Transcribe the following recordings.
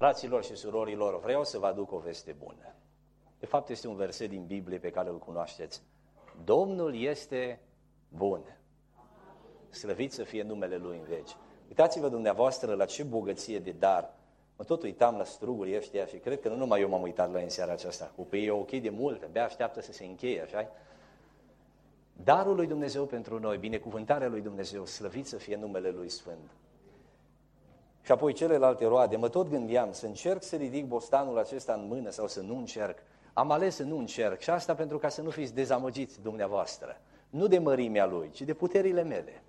Fraților și surorilor, vreau să vă aduc o veste bună. De fapt, este un verset din Biblie pe care îl cunoașteți. Domnul este bun. Slăvit să fie numele Lui în veci. Uitați-vă dumneavoastră la ce bogăție de dar. Mă tot uitam la strugurii ăștia și cred că nu numai eu m-am uitat la ei în seara aceasta. Cu ei e ok de mult, abia așteaptă să se încheie, așa? Darul lui Dumnezeu pentru noi, binecuvântarea lui Dumnezeu, slăvit să fie numele Lui Sfânt. Și apoi celelalte roade, mă tot gândeam să încerc să ridic bostanul acesta în mână sau să nu încerc. Am ales să nu încerc și asta pentru ca să nu fiți dezamăgiți dumneavoastră. Nu de mărimea Lui, ci de puterile mele.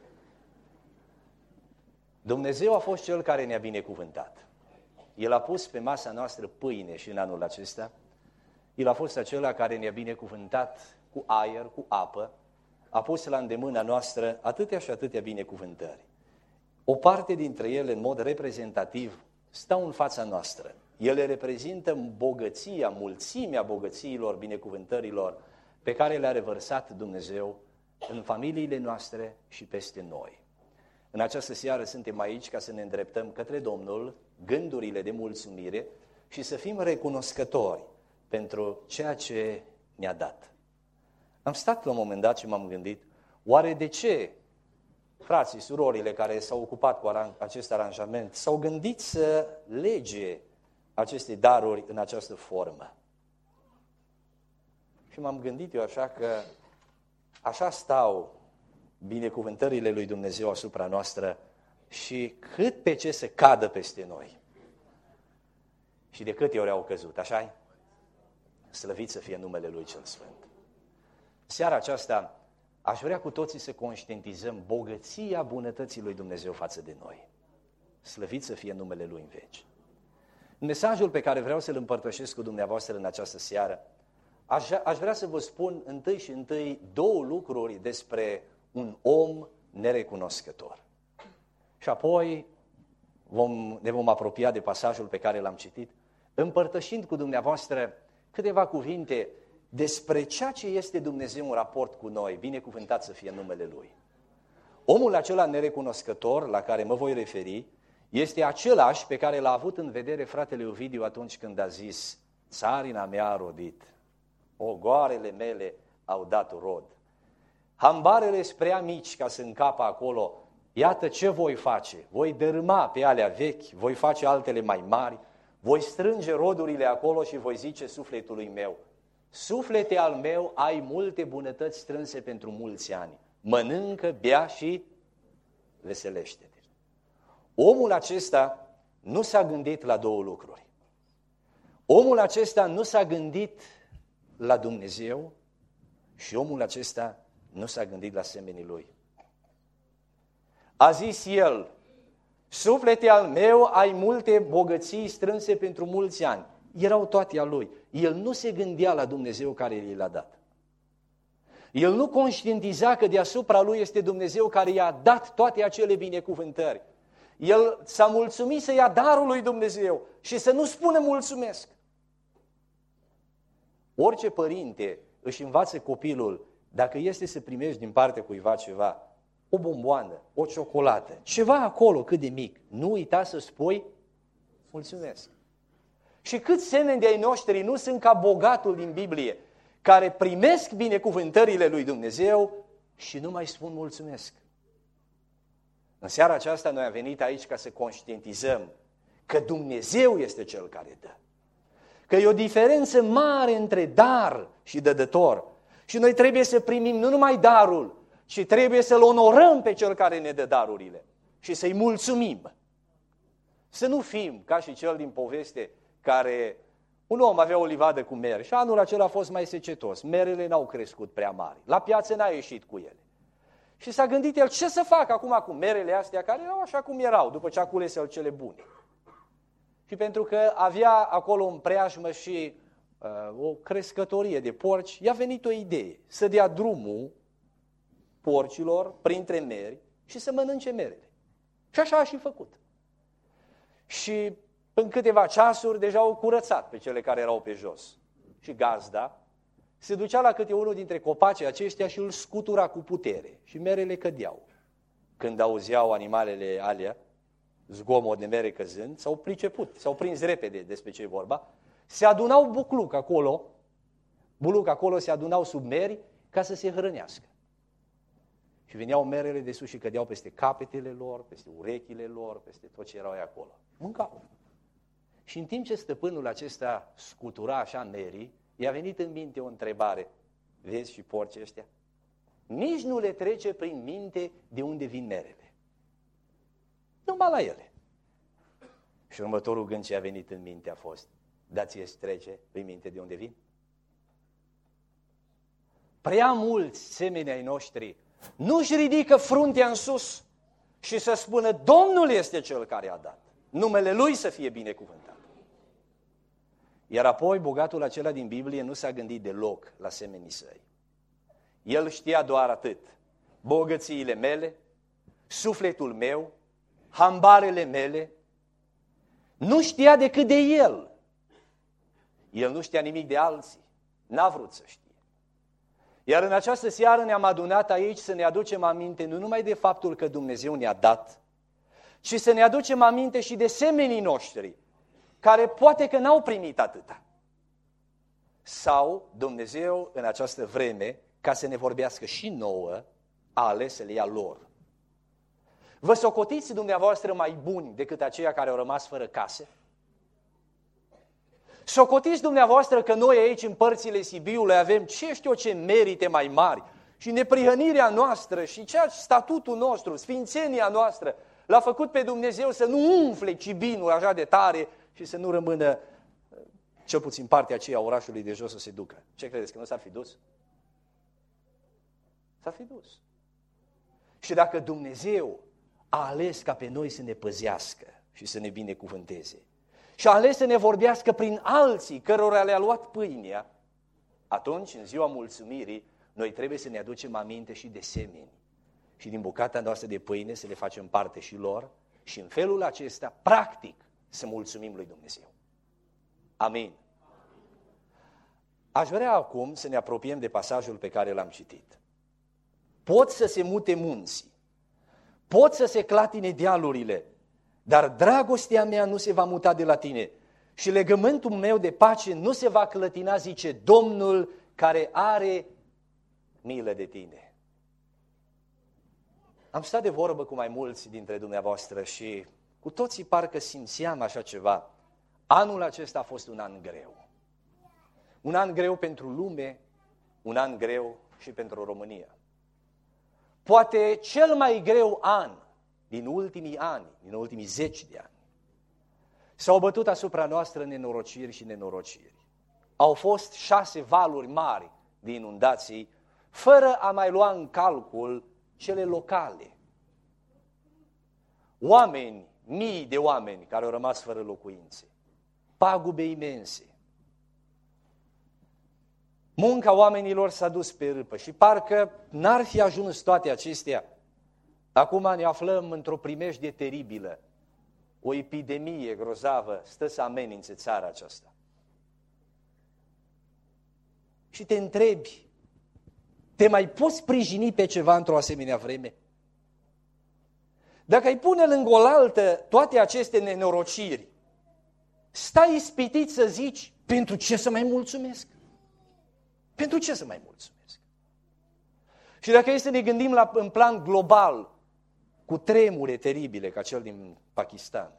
Dumnezeu a fost Cel care ne-a binecuvântat. El a pus pe masa noastră pâine și în anul acesta. El a fost acela care ne-a binecuvântat cu aer, cu apă. A pus la îndemâna noastră atâtea și atâtea binecuvântări. O parte dintre ele, în mod reprezentativ, stau în fața noastră. Ele reprezintă bogăția, mulțimea bogățiilor, binecuvântărilor pe care le-a revărsat Dumnezeu în familiile noastre și peste noi. În această seară suntem aici ca să ne îndreptăm către Domnul, gândurile de mulțumire și să fim recunoscători pentru ceea ce ne-a dat. Am stat la un moment dat și m-am gândit, oare de ce frații, surorile care s-au ocupat cu acest aranjament s-au gândit să lege aceste daruri în această formă? Și m-am gândit eu așa că așa stau binecuvântările lui Dumnezeu asupra noastră și cât pe ce să cadă peste noi. Și de câte ori au căzut, așa-i? Slăvit să fie numele Lui Cel Sfânt. Seara aceasta aș vrea cu toții să conștientizăm bogăția bunătății lui Dumnezeu față de noi. Slăvit să fie numele Lui în veci. În mesajul pe care vreau să-l împărtășesc cu dumneavoastră în această seară, aș vrea să vă spun întâi două lucruri despre un om nerecunoscător. Și apoi ne vom apropia de pasajul pe care l-am citit, împărtășind cu dumneavoastră câteva cuvinte despre ceea ce este Dumnezeu în raport cu noi, binecuvântat să fie numele Lui. Omul acela nerecunoscător la care mă voi referi este același pe care l-a avut în vedere fratele Ovidiu atunci când a zis: țarina mea a rodit, ogoarele mele au dat rod. Hambarele sunt prea mici ca să încapă acolo, iată ce voi face, voi dărâma pe alea vechi, voi face altele mai mari, voi strânge rodurile acolo și voi zice sufletului meu: suflete al meu, ai multe bunătăți strânse pentru mulți ani, mănâncă, bea și veselește-te. Omul acesta nu s-a gândit la două lucruri. Omul acesta nu s-a gândit la Dumnezeu și omul acesta nu s-a gândit la semenii lui. A zis el: suflete al meu, ai multe bogății strânse pentru mulți ani. Erau toate a lui. El nu se gândea la Dumnezeu care i l-a dat. El nu conștientiza că deasupra lui este Dumnezeu care i-a dat toate acele binecuvântări. El s-a mulțumit să ia darul lui Dumnezeu și să nu spună mulțumesc. Orice părinte își învață copilul, dacă este să primești din partea cuiva ceva, o bomboană, o ciocolată, ceva acolo cât de mic, nu uita să spui mulțumesc. Și câți semeni de-ai noștri nu sunt ca bogatul din Biblie, care primesc binecuvântările lui Dumnezeu și nu mai spun mulțumesc. În seara aceasta noi am venit aici ca să conștientizăm că Dumnezeu este Cel care dă. Că e o diferență mare între dar și dădător. Și noi trebuie să primim nu numai darul, ci trebuie să-L onorăm pe Cel care ne dă darurile și să-i mulțumim. Să nu fim ca și cel din poveste care un om avea o livadă cu mere și anul acela a fost mai secetos. Merele n-au crescut prea mari. La piață n-a ieșit cu ele. Și s-a gândit el ce să fac acum cu merele astea care erau așa cum erau după ce a cules el cele bune. Și pentru că avea acolo în preajmă și o crescătorie de porci, i-a venit o idee să dea drumul porcilor printre meri și să mănânce merele. Și așa a și făcut. Și în câteva ceasuri deja au curățat pe cele care erau pe jos. Și gazda se ducea la câte unul dintre copacii aceștia și îl scutura cu putere. Și merele cădeau. Când auzeau animalele alea zgomot de mere căzând, s-au priceput, s-au prins repede despre ce e vorba, se adunau bucluc acolo se adunau sub meri ca să se hrănească. Și veneau merele de sus și cădeau peste capetele lor, peste urechile lor, peste tot ce erau acolo. Mâncau. Și în timp ce stăpânul acesta scutura așa merii, i-a venit în minte o întrebare. Vezi și porcii ăștia? Nici nu le trece prin minte de unde vin merele. Numai la ele. Și următorul gând ce a venit în minte a fost, dar ție-ți trece prin minte de unde vin? Prea mulți semeni ai noștri nu-și ridică fruntea în sus și să spună, Domnul este Cel care a dat. Numele Lui să fie binecuvântat. Iar apoi bogatul acela din Biblie nu s-a gândit deloc la semenii săi. El știa doar atât. Bogățiile mele, sufletul meu, hambarele mele. Nu știa decât de el. El nu știa nimic de alții. N-a vrut să știe. Iar în această seară ne-am adunat aici să ne aducem aminte nu numai de faptul că Dumnezeu ne-a dat, ci să ne aducem aminte și de semenii noștri, care poate că n-au primit atâta. Sau Dumnezeu în această vreme, ca să ne vorbească și nouă, a ales să le ia lor. Vă socotiți dumneavoastră mai buni decât aceia care au rămas fără case? Socotiți dumneavoastră că noi aici în părțile Sibiului avem ce merite mai mari și neprihănirea noastră și statutul nostru, sfințenia noastră l-a făcut pe Dumnezeu să nu umfle cibinul așa de tare și să nu rămână, cel puțin partea aceea a orașului de jos să se ducă. Ce credeți, că nu s-ar fi dus? S-ar fi dus. Și dacă Dumnezeu a ales ca pe noi să ne păzească și să ne binecuvânteze și a ales să ne vorbească prin alții cărora le-a luat pâinea, atunci, în ziua mulțumirii, noi trebuie să ne aducem aminte și de semeni și din bucata noastră de pâine să le facem parte și lor și în felul acesta, practic, să mulțumim lui Dumnezeu. Amin. Aș vrea acum să ne apropiem de pasajul pe care l-am citit. Pot să se mute munții, pot să se clatine dealurile, dar dragostea mea nu se va muta de la tine și legământul meu de pace nu se va clătina, zice Domnul care are milă de tine. Am stat de vorbă cu mai mulți dintre dumneavoastră și cu toții parcă simțeam așa ceva. Anul acesta a fost un an greu. Un an greu pentru lume, un an greu și pentru România. Poate cel mai greu an din ultimii ani, din ultimii 10 de ani. S-au bătut asupra noastră nenorociri și nenorociri. Au fost 6 valuri mari de inundații, fără a mai lua în calcul cele locale. Oameni, mii de oameni care au rămas fără locuințe, pagube imense. Munca oamenilor s-a dus pe râpă și parcă n-ar fi ajuns toate acestea. Acum ne aflăm într-o primejdie teribilă. O epidemie grozavă stă să amenințe țara aceasta. Și te întrebi, te mai poți sprijini pe ceva într-o asemenea vreme? Dacă ai pune lângă oaltă toate aceste nenorociri, stai ispitit să zici, pentru ce să mai mulțumesc? Pentru ce să mai mulțumesc? Și dacă este să ne gândim în plan global, cu tremure teribile ca cel din Pakistan,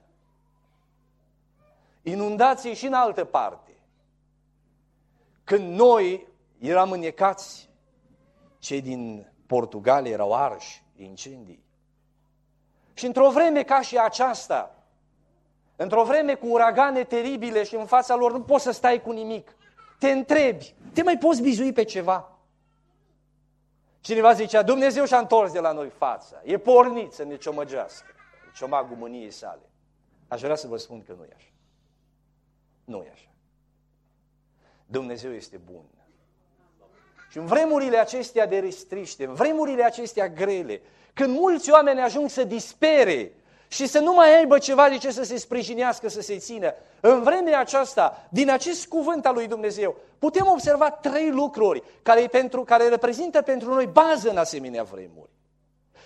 inundații și în altă parte, când noi eram înnecați, cei din Portugalia erau arși de incendii. Și într-o vreme ca și aceasta, într-o vreme cu uragane teribile și în fața lor nu poți să stai cu nimic, te întrebi, te mai poți bizui pe ceva? Cineva zicea, Dumnezeu și-a întors de la noi fața, e pornit să ne ciomăgească, ciomagul mâniei sale. Aș vrea să vă spun că nu e așa. Nu e așa. Dumnezeu este bun. Și în vremurile acestea de restriște, în vremurile acestea grele, când mulți oameni ajung să dispere și să nu mai aibă ceva de ce să se sprijinească, să se țină, în vremea aceasta, din acest cuvânt al lui Dumnezeu, putem observa 3 lucruri care reprezintă pentru noi bază în asemenea vremuri.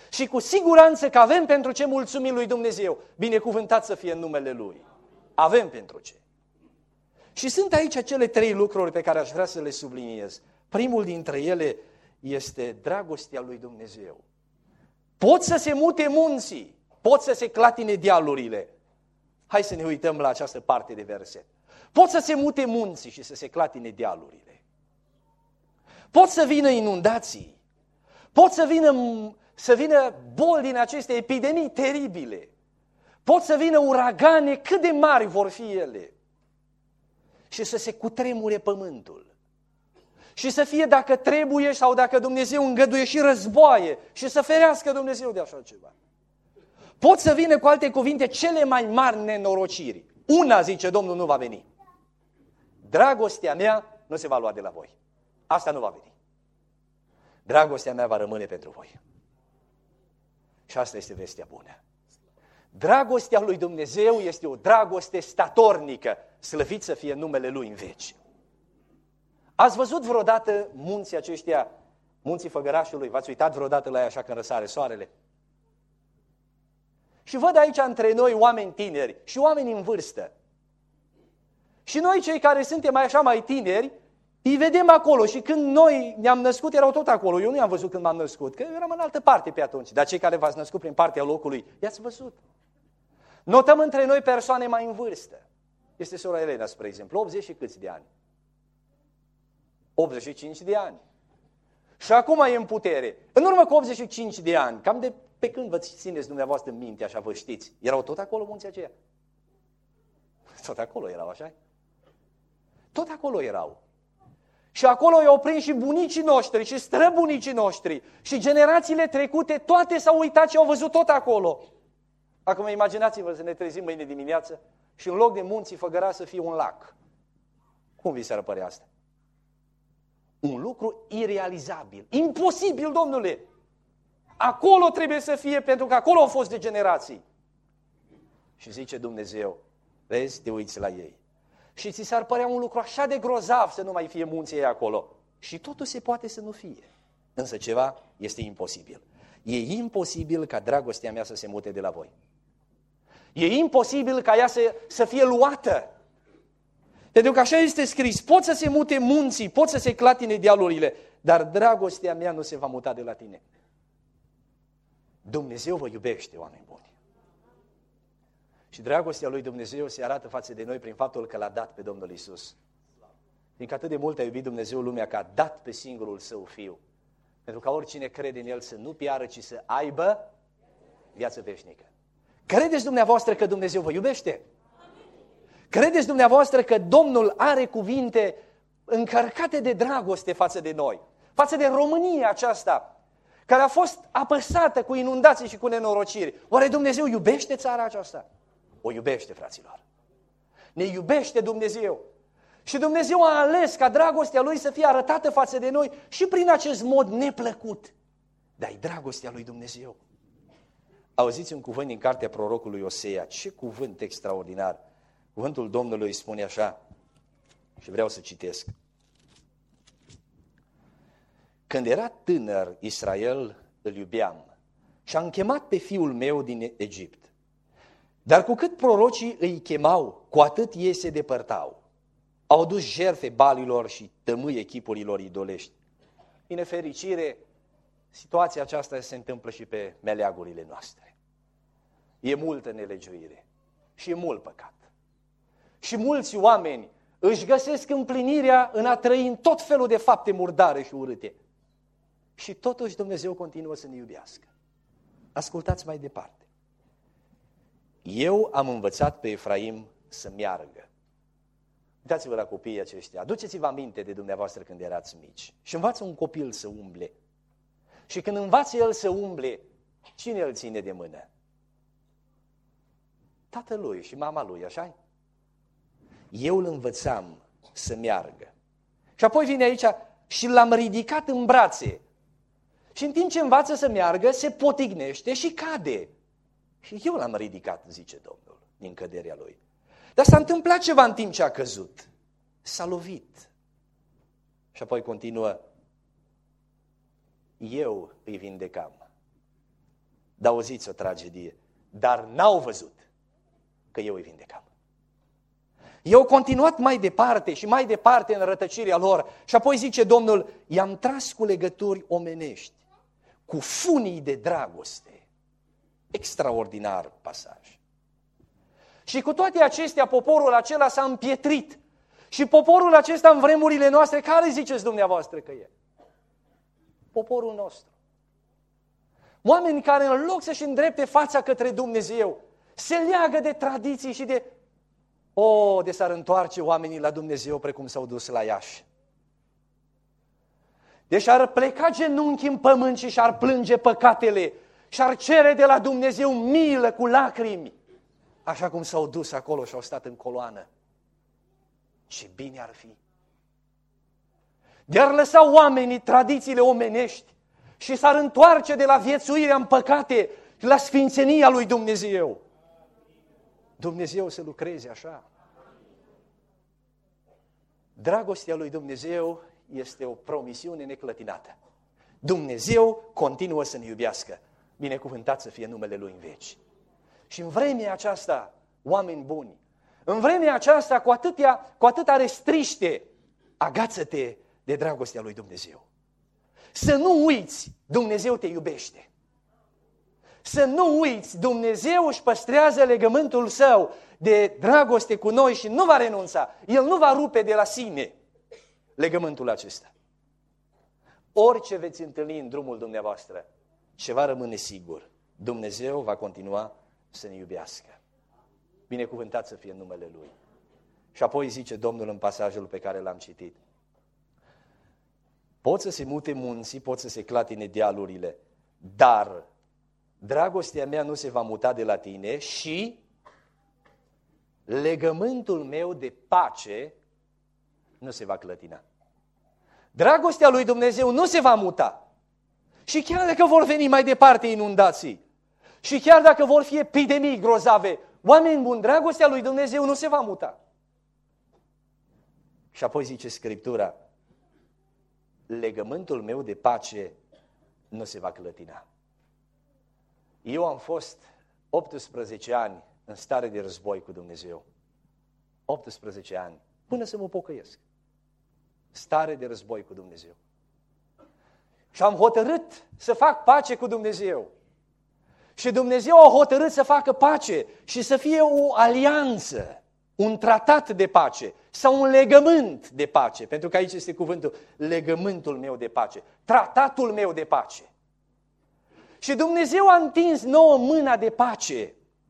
Și cu siguranță că avem pentru ce mulțumi lui Dumnezeu. Binecuvântat să fie în numele Lui. Avem pentru ce. Și sunt aici cele 3 lucruri pe care aș vrea să le subliniez. Primul dintre ele este dragostea lui Dumnezeu. Pot să se mute munții, pot să se clatine dealurile. Hai să ne uităm la această parte de verset. Pot să se mute munții și să se clatine dealurile. Pot să vină inundații. Pot să vină boli din aceste epidemii teribile. Pot să vină uragane, cât de mari vor fi ele. Și să se cutremure pământul. Și să fie, dacă trebuie sau dacă Dumnezeu îngăduie, și războaie. Și să ferească Dumnezeu de așa ceva. Pot să vină, cu alte cuvinte, cele mai mari nenorociri. Una, zice Domnul, nu va veni. Dragostea mea nu se va lua de la voi. Asta nu va veni. Dragostea mea va rămâne pentru voi. Și asta este vestea bună. Dragostea lui Dumnezeu este o dragoste statornică, slăvit să fie numele Lui în veci. Ați văzut vreodată munții aceștia, munții Făgărașului? V-ați uitat vreodată la ei așa când răsare soarele? Și văd aici între noi oameni tineri și oameni în vârstă. Și noi, cei care suntem mai tineri, îi vedem acolo și când noi ne-am născut, erau tot acolo. Eu nu i-am văzut când m-am născut, că eram în altă parte pe atunci. Dar cei care v-ați născut prin partea locului, i-ați văzut. Notăm între noi persoane mai în vârstă. Este sora Elena, spre exemplu, 80 și câți de ani? 85 de ani. Și acum e în putere. În urmă cu 85 de ani, cam de pe când vă țineți dumneavoastră în minte, așa vă știți, erau tot acolo munții aceia? Tot acolo erau, așa? Tot acolo erau. Și acolo i-au prins și bunicii noștri, și străbunicii noștri, și generațiile trecute, toate s-au uitat și au văzut tot acolo. Acum imaginați-vă să ne trezim mâine dimineață și în loc de munții Făgăraș să fie un lac. Cum vi s-ar părea asta? Un lucru irealizabil, imposibil, domnule. Acolo trebuie să fie, pentru că acolo au fost de generații. Și zice Dumnezeu, vezi, te uiți la ei. Și ți s-ar părea un lucru așa de grozav să nu mai fie munții ei acolo. Și totul se poate să nu fie. Însă ceva este imposibil. E imposibil ca dragostea mea să se mute de la voi. E imposibil ca ea să fie luată. Pentru că așa este scris, pot să se mute munții, pot să se clatine dealurile, dar dragostea mea nu se va muta de la tine. Dumnezeu vă iubește, oameni buni. Și dragostea lui Dumnezeu se arată față de noi prin faptul că l-a dat pe Domnul Iisus. Fiindcă atât de mult a iubit Dumnezeu lumea că a dat pe singurul Său Fiu. Pentru ca oricine crede în El să nu piară, ci să aibă viață veșnică. Credeți dumneavoastră că Dumnezeu vă iubește? Credeți dumneavoastră că Domnul are cuvinte încărcate de dragoste față de noi, față de România aceasta, care a fost apăsată cu inundații și cu nenorociri? Oare Dumnezeu iubește țara aceasta? O iubește, fraților. Ne iubește Dumnezeu. Și Dumnezeu a ales ca dragostea Lui să fie arătată față de noi și prin acest mod neplăcut. Dar e dragostea lui Dumnezeu. Auziți un cuvânt din cartea prorocului Osea. Ce cuvânt extraordinar! Cuvântul Domnului spune așa, și vreau să citesc. Când era tânăr, Israel îl iubeam și am chemat pe fiul meu din Egipt. Dar cu cât prorocii îi chemau, cu atât ei se depărtau. Au dus jertfe balilor și tămâie echipurilor idolești. Din nefericire, situația aceasta se întâmplă și pe meleagurile noastre. E multă nelegiuire și e mult păcat. Și mulți oameni își găsesc împlinirea în a trăi în tot felul de fapte murdare și urâte. Și totuși Dumnezeu continuă să ne iubească. Ascultați mai departe. Eu am învățat pe Efraim să meargă. Uitați-vă la copiii aceștia. Aduceți-vă aminte de dumneavoastră când erați mici. Și învață un copil să umble. Și când învață el să umble, cine îl ține de mână? Tatălui și mama lui, așa-i? Eu îl învățam să meargă. Și apoi vine aici și l-am ridicat în brațe. Și în timp ce învață să meargă, se potignește și cade. Și eu l-am ridicat, zice Domnul, din căderea lui. Dar s-a întâmplat ceva în timp ce a căzut. S-a lovit. Și apoi continuă. Eu îi vindecam. Dar auziți o tragedie. Dar n-au văzut că eu îi vindecam. Eu au continuat mai departe și mai departe în rătăcirea lor. Și apoi zice Domnul, i-am tras cu legături omenești, cu funii de dragoste. Extraordinar pasaj. Și cu toate acestea, poporul acela s-a împietrit. Și poporul acesta în vremurile noastre, care ziceți dumneavoastră că e? Poporul nostru. Oameni care în loc să-și îndrepte fața către Dumnezeu, se leagă de tradiții și de... de s-ar întoarce oamenii la Dumnezeu precum s-au dus la Iași. Deci ar pleca genunchi în pământ și și-ar plânge păcatele și ar cere de la Dumnezeu milă cu lacrimi, așa cum s-au dus acolo și au stat în coloană. Ce bine ar fi! De-ar lăsa oamenii tradițiile omenești și s-ar întoarce de la viețuirea în păcate la sfințenia lui Dumnezeu. Dumnezeu să lucreze așa. Dragostea lui Dumnezeu este o promisiune neclătinată. Dumnezeu continuă să ne iubească. Binecuvântat să fie numele Lui în veci. Și în vremea aceasta, oameni buni, în vremea aceasta cu atâta restriște, agață-te de dragostea lui Dumnezeu. Să nu uiți, Dumnezeu te iubește. Să nu uiți, Dumnezeu își păstrează legământul Său de dragoste cu noi și nu va renunța. El nu va rupe de la sine legământul acesta. Orice veți întâlni în drumul dumneavoastră, ceva rămâne sigur. Dumnezeu va continua să ne iubească. Binecuvântat să fie în numele Lui. Și apoi zice Domnul în pasajul pe care l-am citit. Pot să se mute munții, pot să se clatine dealurile, dar dragostea mea nu se va muta de la tine și legământul meu de pace nu se va clătina. Dragostea lui Dumnezeu nu se va muta. Și chiar dacă vor veni mai departe inundații, și chiar dacă vor fi epidemii grozave, oameni buni, dragostea lui Dumnezeu nu se va muta. Și apoi zice Scriptura, legământul meu de pace nu se va clătina. Eu am fost 18 ani în stare de război cu Dumnezeu. 18 ani, până să mă pocăiesc. Stare de război cu Dumnezeu. Și am hotărât să fac pace cu Dumnezeu. Și Dumnezeu a hotărât să facă pace și să fie o alianță, un tratat de pace sau un legământ de pace. Pentru că aici este cuvântul, legământul meu de pace, tratatul meu de pace. Și Dumnezeu a întins nouă mâna de pace.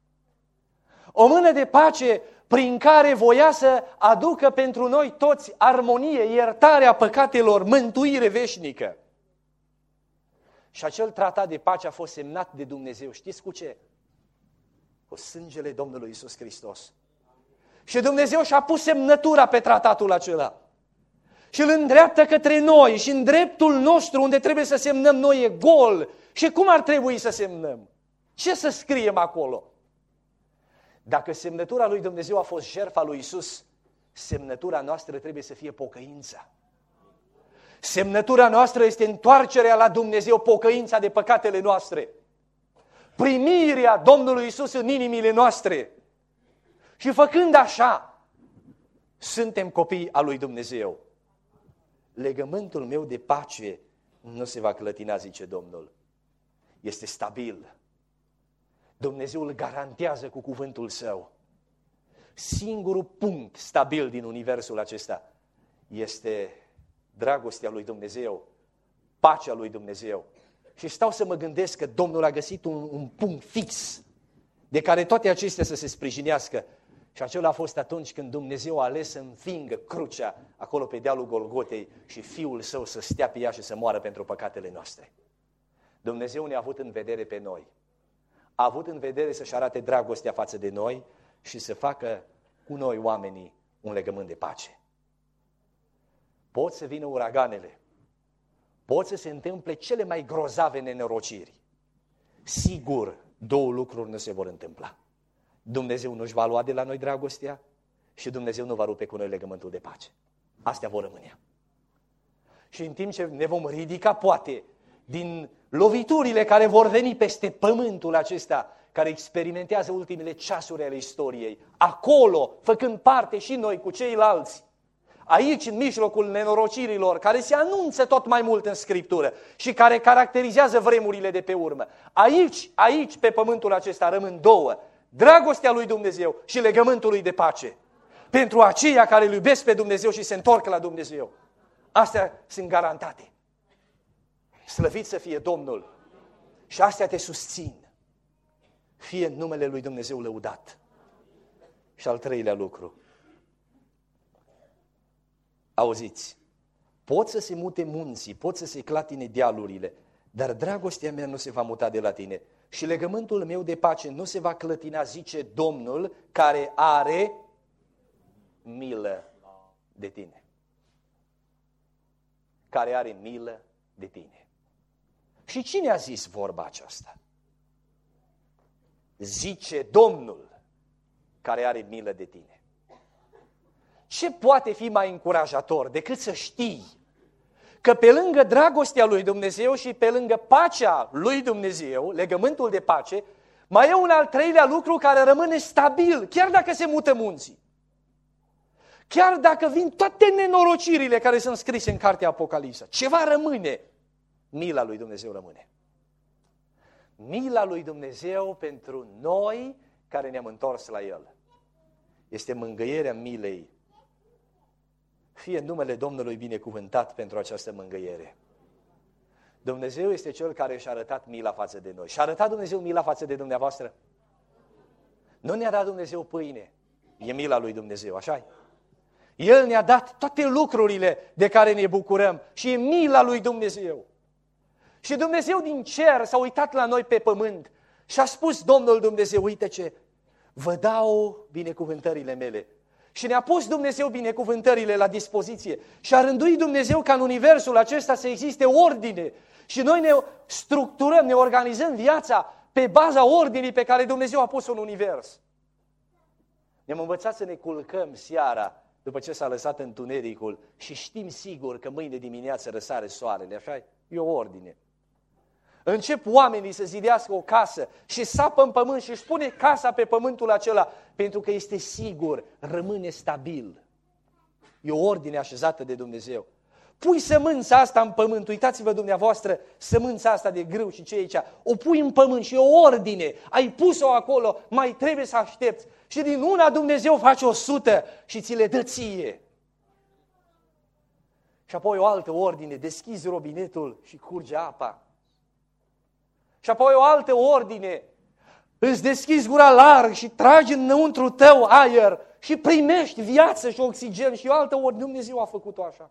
O mână de pace prin care voia să aducă pentru noi toți armonie, iertarea păcatelor, mântuire veșnică. Și acel tratat de pace a fost semnat de Dumnezeu. Știți cu ce? Cu sângele Domnului Iisus Hristos. Și Dumnezeu și-a pus semnătura pe tratatul acela. Și îl îndreaptă către noi și în dreptul nostru unde trebuie să semnăm noi e gol. Și cum ar trebui să semnăm? Ce să scriem acolo? Dacă semnătura lui Dumnezeu a fost jertfa lui Iisus, semnătura noastră trebuie să fie pocăința. Semnătura noastră este întoarcerea la Dumnezeu, pocăința de păcatele noastre. Primirea Domnului Iisus în inimile noastre. Și făcând așa, suntem copii al lui Dumnezeu. Legământul meu de pace nu se va clătina, zice Domnul. Este stabil. Dumnezeu îl garantează cu cuvântul Său. Singurul punct stabil din universul acesta este dragostea lui Dumnezeu, pacea lui Dumnezeu. Și stau să mă gândesc că Domnul a găsit un punct fix de care toate acestea să se sprijinească. Și acela a fost atunci când Dumnezeu a ales să învingă crucea acolo pe dealul Golgotei și Fiul Său să stea pe ea și să moară pentru păcatele noastre. Dumnezeu ne-a avut în vedere pe noi. A avut în vedere să-și arate dragostea față de noi și să facă cu noi oamenii un legământ de pace. Pot să vină uraganele, pot să se întâmple cele mai grozave nenorociri. Sigur, două lucruri nu se vor întâmpla. Dumnezeu nu-și va lua de la noi dragostea și Dumnezeu nu va rupe cu noi legământul de pace. Astea vor rămâne. Și în timp ce ne vom ridica, poate, din loviturile care vor veni peste pământul acesta, care experimentează ultimele ceasuri ale istoriei. Acolo, făcând parte și noi cu ceilalți, aici, în mijlocul nenorocirilor, care se anunță tot mai mult în Scriptură și care caracterizează vremurile de pe urmă. Aici, pe pământul acesta, rămân două: dragostea lui Dumnezeu și legământul lui de pace. Pentru aceia care îl iubesc pe Dumnezeu și se întorc la Dumnezeu. Astea sunt garantate. Slăvit să fie Domnul. Și astea te susțin. Fie în numele lui Dumnezeu lăudat. Și al treilea lucru. Auziți, pot să se mute munții, pot să se clatine dealurile, dar dragostea mea nu se va muta de la tine și legământul meu de pace nu se va clătina, zice Domnul, care are milă de tine. Care are milă de tine. Și cine a zis vorba aceasta? Zice Domnul, care are milă de tine. Ce poate fi mai încurajator decât să știi că pe lângă dragostea lui Dumnezeu și pe lângă pacea lui Dumnezeu, legământul de pace, mai e un al treilea lucru care rămâne stabil, chiar dacă se mută munții. Chiar dacă vin toate nenorocirile care sunt scrise în cartea Apocalipsa, ceva rămâne. Mila lui Dumnezeu rămâne. Mila lui Dumnezeu pentru noi care ne-am întors la El. Este mângâierea milei. Fie numele Domnului binecuvântat pentru această mângâiere. Dumnezeu este Cel care și-a arătat mila față de noi. Și-a arătat Dumnezeu mila față de dumneavoastră? Nu ne-a dat Dumnezeu pâine. E mila lui Dumnezeu, așa-i? El ne-a dat toate lucrurile de care ne bucurăm și e mila lui Dumnezeu. Și Dumnezeu din cer s-a uitat la noi pe pământ și a spus Domnul Dumnezeu, uite ce, vă dau binecuvântările mele. Și ne-a pus Dumnezeu binecuvântările la dispoziție și a rânduit Dumnezeu ca în universul acesta să existe ordine. Și noi ne structurăm, ne organizăm viața pe baza ordinii pe care Dumnezeu a pus-o în univers. Ne-am învățat să ne culcăm seara după ce s-a lăsat întunericul și știm sigur că mâine dimineață răsare soarele, așa? E o ordine. Încep oamenii să zidească o casă și sapă în pământ și își pune casa pe pământul acela pentru că este sigur, rămâne stabil. E o ordine așezată de Dumnezeu. Pui sămânța asta în pământ, uitați-vă dumneavoastră, sămânța asta de grâu și ce e aici, o pui în pământ și e o ordine, ai pus-o acolo, mai trebuie să aștepți. Și din una Dumnezeu face 100 și ți le dă ție. Și apoi o altă ordine, deschizi robinetul și curge apa. Și apoi o altă ordine, îți deschizi gura larg și tragi înăuntru tău aer și primești viață și oxigen și o altă ordine. Dumnezeu a făcut-o așa.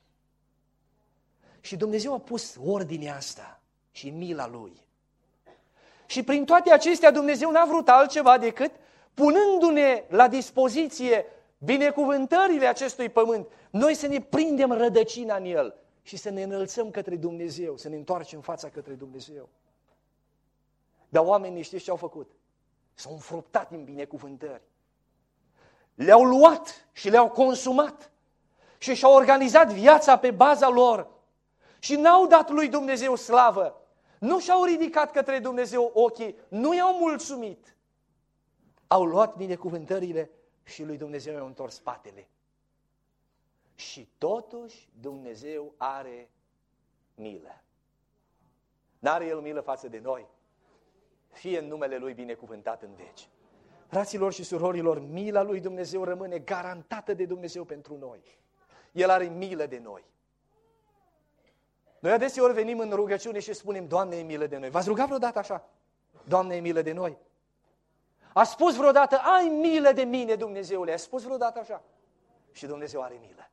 Și Dumnezeu a pus ordinea asta și mila Lui. Și prin toate acestea Dumnezeu n-a vrut altceva decât punându-ne la dispoziție binecuvântările acestui pământ, noi să ne prindem rădăcina în el și să ne înălțăm către Dumnezeu, să ne întoarcem fața către Dumnezeu. Dar oamenii știți ce au făcut? S-au înfruptat în binecuvântări. Le-au luat și le-au consumat și și-au organizat viața pe baza lor și n-au dat lui Dumnezeu slavă. Nu și-au ridicat către Dumnezeu ochii, nu i-au mulțumit. Au luat binecuvântările și lui Dumnezeu i-au întors spatele. Și totuși Dumnezeu are milă. N-are El milă față de noi? Fie în numele Lui binecuvântat în veci. Fraților și surorilor, mila lui Dumnezeu rămâne garantată de Dumnezeu pentru noi. El are milă de noi. Noi adeseori venim în rugăciune și spunem, Doamne, e milă de noi. V-ați rugat vreodată așa? Doamne, e milă de noi. A spus vreodată, ai milă de mine, Dumnezeule. A spus vreodată așa? Și Dumnezeu are milă.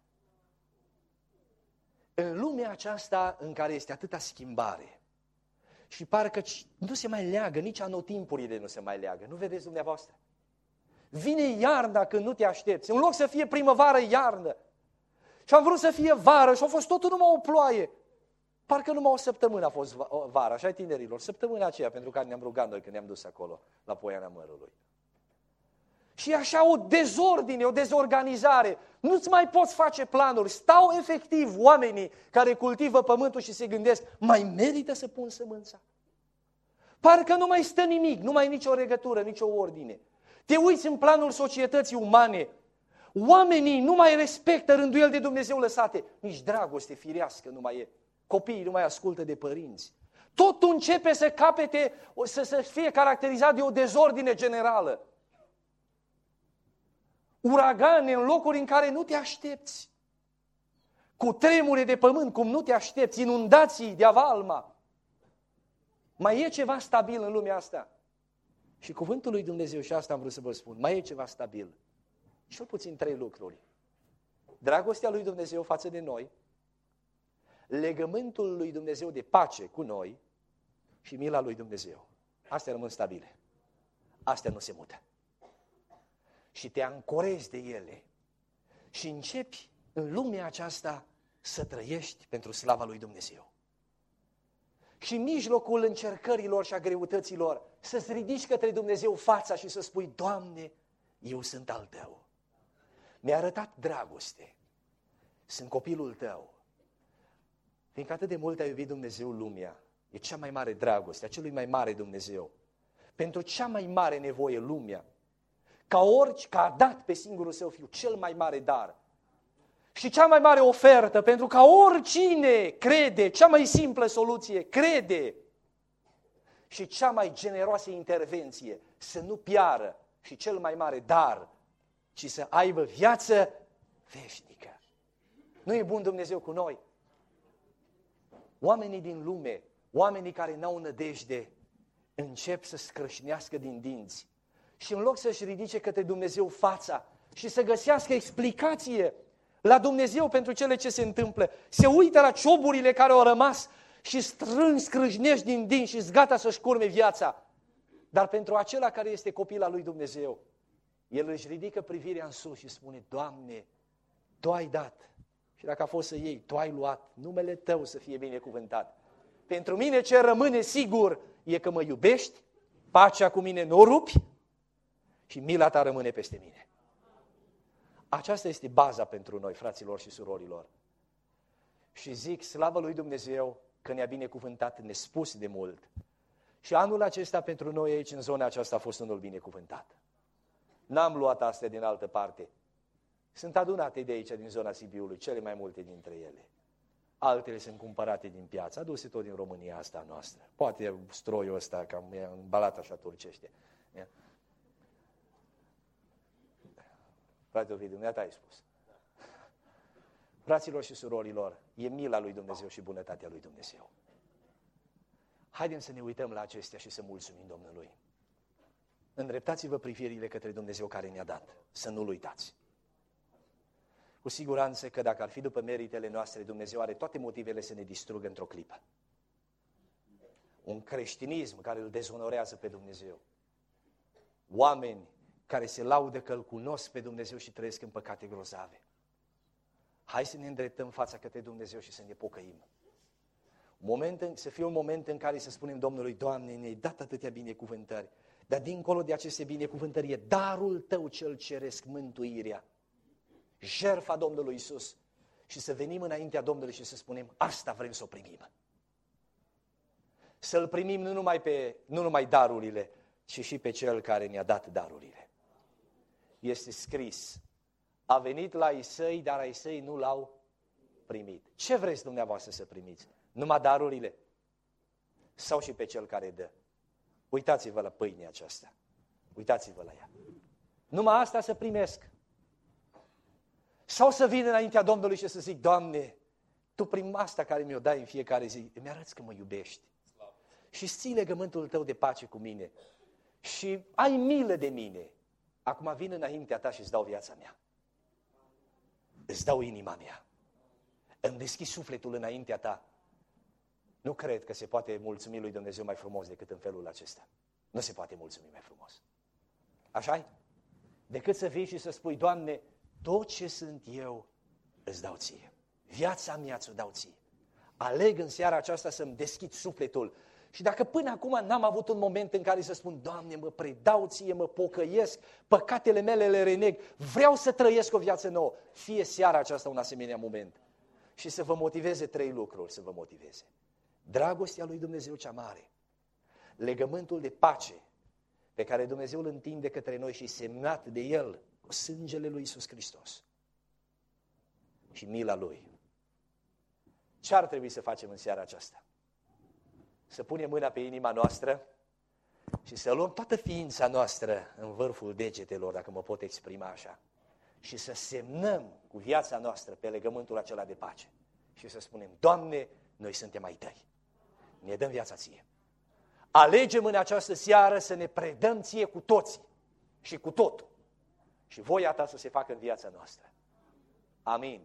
În lumea aceasta în care este atâta schimbare și parcă nu se mai leagă, nici anotimpurile nu se mai leagă. Nu vedeți dumneavoastră? Vine iarna când nu te aștepți. În loc să fie primăvară, iarnă. Și am vrut să fie vară și a fost totul numai o ploaie. Parcă numai o săptămână a fost vară, așa tinerilor. Săptămâna aceea pentru care ne-am rugat noi când ne-am dus acolo, la Poiana Mărului. Și e așa o dezordine, o dezorganizare. Nu-ți mai poți face planuri. Stau efectiv oamenii care cultivă pământul și se gândesc, mai merită să pun sămânța? Parcă nu mai stă nimic, nu mai e nicio legătură, nicio ordine. Te uiți în planul societății umane, oamenii nu mai respectă rânduieli de Dumnezeu lăsate, nici dragoste firească nu mai e. Copiii nu mai ascultă de părinți. Totul începe să capete, să fie caracterizat de o dezordine generală. Uragane în locuri în care nu te aștepți. Cu tremure de pământ, cum nu te aștepți, inundații de avalma. Mai e ceva stabil în lumea asta. Și cuvântul lui Dumnezeu, și asta am vrut să vă spun, mai e ceva stabil. Cel puțin 3 lucruri. Dragostea lui Dumnezeu față de noi, legământul lui Dumnezeu de pace cu noi și mila lui Dumnezeu. Astea rămân stabile. Astea nu se mută. Și te ancorezi de ele și începi în lumea aceasta să trăiești pentru slava lui Dumnezeu. Și în mijlocul încercărilor și a greutăților să-ți ridici către Dumnezeu fața și să spui, Doamne, eu sunt al Tău. Mi-a arătat dragoste. Sunt copilul Tău. Fiindcă atât de mult a iubit Dumnezeu lumea, e cea mai mare dragoste, a celui mai mare Dumnezeu. Pentru cea mai mare nevoie lumea, că a dat pe singurul Său Fiu cel mai mare dar. Și cea mai mare ofertă, pentru ca oricine crede, cea mai simplă soluție, crede. Și cea mai generoasă intervenție, să nu piară, și cel mai mare dar, ci să aibă viață veșnică. Nu e bun Dumnezeu cu noi? Oamenii din lume, oamenii care n-au nădejde, încep să scrâșnească din dinți. Și în loc să-și ridice către Dumnezeu fața și să găsească explicație la Dumnezeu pentru cele ce se întâmplă, se uită la cioburile care au rămas și scrâșnești din dinți și-s gata să-și curme viața. Dar pentru acela care este copil al lui Dumnezeu, el își ridică privirea în sus și spune, Doamne, Tu ai dat. Și dacă a fost să iei, Tu ai luat, numele Tău să fie binecuvântat. Pentru mine ce rămâne sigur e că mă iubești, pacea cu mine nu o rupi și mila Ta rămâne peste mine. Aceasta este baza pentru noi, fraților și surorilor. Și zic, slavă lui Dumnezeu că ne-a binecuvântat nespus de mult. Și anul acesta pentru noi aici, în zona aceasta, a fost unul binecuvântat. N-am luat astea din altă parte. Sunt adunate de aici, din zona Sibiului, cele mai multe dintre ele. Altele sunt cumpărate din piață, aduse tot din România asta noastră. Poate stroiul ăsta, cam e îmbalat așa turcește. Frate Ovidiu, dumneata ai spus. Fraților și surorilor, e mila lui Dumnezeu și bunătatea lui Dumnezeu. Haideți să ne uităm la acestea și să mulțumim Domnului. Îndreptați-vă privirile către Dumnezeu care ne-a dat, să nu-L uitați. Cu siguranță că dacă ar fi după meritele noastre, Dumnezeu are toate motivele să ne distrugă într-o clipă. Un creștinism care îl dezonorează pe Dumnezeu. Oameni care se laudă că îl cunosc pe Dumnezeu și trăiesc în păcate grozave. Hai să ne îndreptăm fața către Dumnezeu și să ne pocăim. Să fie un moment în care să spunem Domnului, Doamne, ne-ai dat atâtea binecuvântări, dar dincolo de aceste binecuvântări e darul Tău cel ceresc, mântuirea, jertfa Domnului Iisus, și să venim înaintea Domnului și să spunem, asta vrem să o primim. Să-L primim nu numai darurile, ci și pe Cel care ne-a dat darurile. Este scris, a venit la ei săi, dar ai săi nu l-au primit. Ce vreți dumneavoastră să primiți? Numai darurile? Sau și pe Cel care dă? Uitați-vă la pâinea aceasta. Uitați-vă la ea. Numai asta să primesc. Sau să vin înaintea Domnului și să zic, Doamne, Tu prin asta care mi-o dai în fiecare zi, îmi arăți că mă iubești. Și ții legământul Tău de pace cu mine. Și ai milă de mine. Acum vin înaintea Ta și îți dau viața mea. Îți dau inima mea. Îmi deschizi sufletul înaintea Ta. Nu cred că se poate mulțumi lui Dumnezeu mai frumos decât în felul acesta. Nu se poate mulțumi mai frumos. Așa-i? Decât să vii și să spui, Doamne, tot ce sunt eu îți dau Ție. Viața mea ți-o dau Ție. Aleg în seara aceasta să-mi deschid sufletul Și dacă până acum n-am avut un moment în care să spun, Doamne, mă predau Ție, mă pocăiesc, păcatele mele le reneg, vreau să trăiesc o viață nouă, fie seara aceasta un asemenea moment. Și să vă motiveze 3 lucruri, să vă motiveze. Dragostea lui Dumnezeu cea mare, legământul de pace pe care Dumnezeu îl întinde către noi și semnat de El cu sângele lui Iisus Hristos și mila Lui. Ce ar trebui să facem în seara aceasta? Să punem mâna pe inima noastră și să luăm toată ființa noastră în vârful degetelor, dacă mă pot exprima așa, și să semnăm cu viața noastră pe legământul acela de pace și să spunem, Doamne, noi suntem ai Tăi, ne dăm viața Ție. Alegem în această seară să ne predăm Ție cu toții și cu totul și voia Ta să se facă în viața noastră. Amin.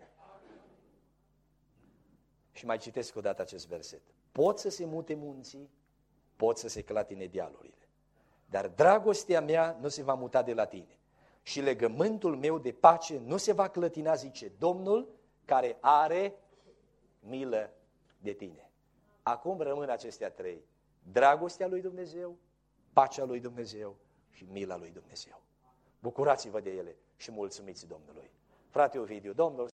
Și mai citesc o dată acest verset. Pot să se mute munții, pot să se clatine dealurile, dar dragostea mea nu se va muta de la tine și legământul meu de pace nu se va clătina, zice Domnul, care are milă de tine. Acum rămân acestea 3. Dragostea lui Dumnezeu, pacea lui Dumnezeu și mila lui Dumnezeu. Bucurați-vă de ele și mulțumiți Domnului. Frate Ovidiu, Domnul